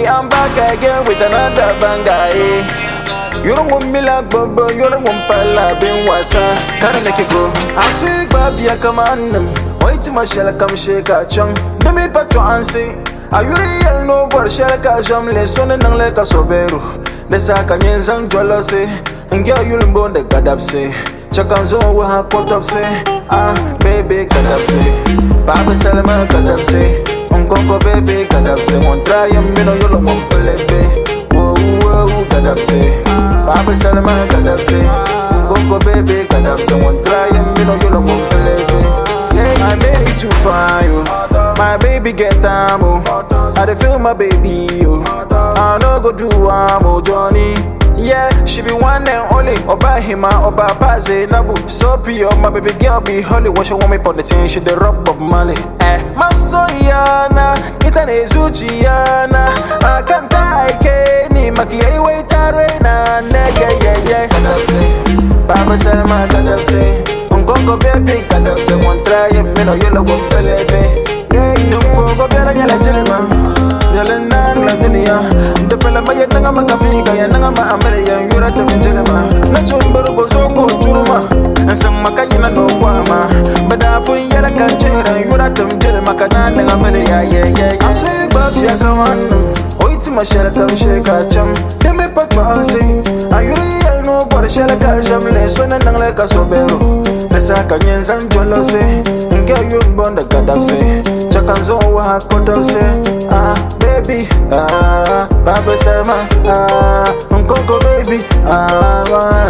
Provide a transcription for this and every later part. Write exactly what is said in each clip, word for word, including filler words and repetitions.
I'm back again with another banger, eh. You don't want me like Bobo, you don't want Pala, been wasa. Can't make it go. I swear, baby, I come on them. Wait till my shell come shake a chung. Do me back to answer. Are you real? No, but shall I jam less on and like a soberu. The Sakanyan Zang Jolose, and girl, you'll bone the Gadab say. Chakanzo will have put up say. Ah, baby, Gadab say. Baba Salama Gadab say. Uncle baby, Gadab say. One try and middle, you'll want to let me. Whoa, whoa, Gadab say. Baba Salama Gadab say. Uncle baby, Gadab say. One try and middle, you'll want to let me. My baby too fine, oh. My baby get time, oh. I dey feel my baby, oh. I no go do am, oh, Johnny. Yeah, she be one and only. Oba hima, oba paze, nabu. So pure, my baby girl be holy. What she want me for the thing? She the rock of Mali. Eh, Masoyana, itane zuchiana. I can't die, ni makia wait arena. Yeah, yeah, yeah. Kadab say, Baba Salma kadab say. Ungongo baby kadab say. One try, me no yellow one pelebe. Yeah, you don't go better yellow gentleman. Jalanan la dunia, the pela maya nanga makapiga ya nanga ma amere ya yura te mjelema. Na chumburu bozoko churuma, nsam makayina no kwama. Bada fu yala kanjera yura te mjelema kana nanga amere ya yeah yeah. Aswe babi ya kamanu, oiti mashara kam sheka cham. Deme patwa anse, ayuri yal no bora shara ka jamle sona nang le kasobero. Nesa kanyen jolose, nge yum bonda kadapse. Chakanzo wa kodose, ah. Baby, ah, Baba Salma, ah, Uncle baby, ah,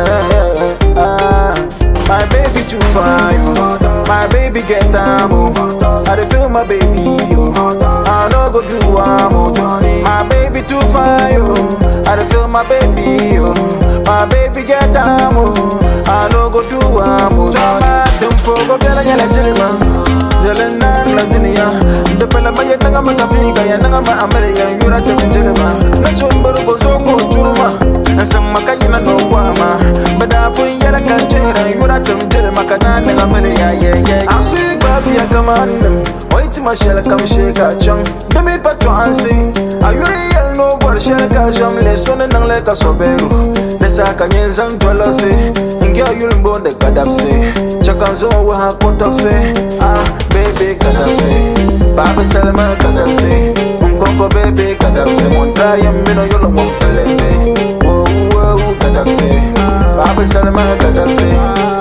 ah, ah, my baby too fine, oh. My baby get time, oh. I dey feel my baby, oh. I no go do am, oh, Johnny. My baby too fine, oh. I dey feel my baby, oh. My baby get time, oh. I no go do am, oh, Johnny. Dem fogo bela yala jelima. Jalanan la dunia, the pela maya nanga makapiga ya nanga ma amere ya yura te mjelema. Na chumburu bozoko churuma, nsam makayina no kwama. Bada fu yala kanjera yura te mjelema kana nanga amere ya yeah yeah. Aswi babi ya kamanu, oiti mashela kam sheka chang. Demi patu ansi, ayuri yal no bor sheka jamle sona nang le kasoberu. Nesa kanyen zang jolose, ngya yulmbo de kadapse. Chakanzo wa put up say, ah. Baby kadab say, Baba Salama kadab say, Uncle baby kadab say. One try and me no yolo won't pelebe. Whoa whoa kadab say, Baba Salama kadab say.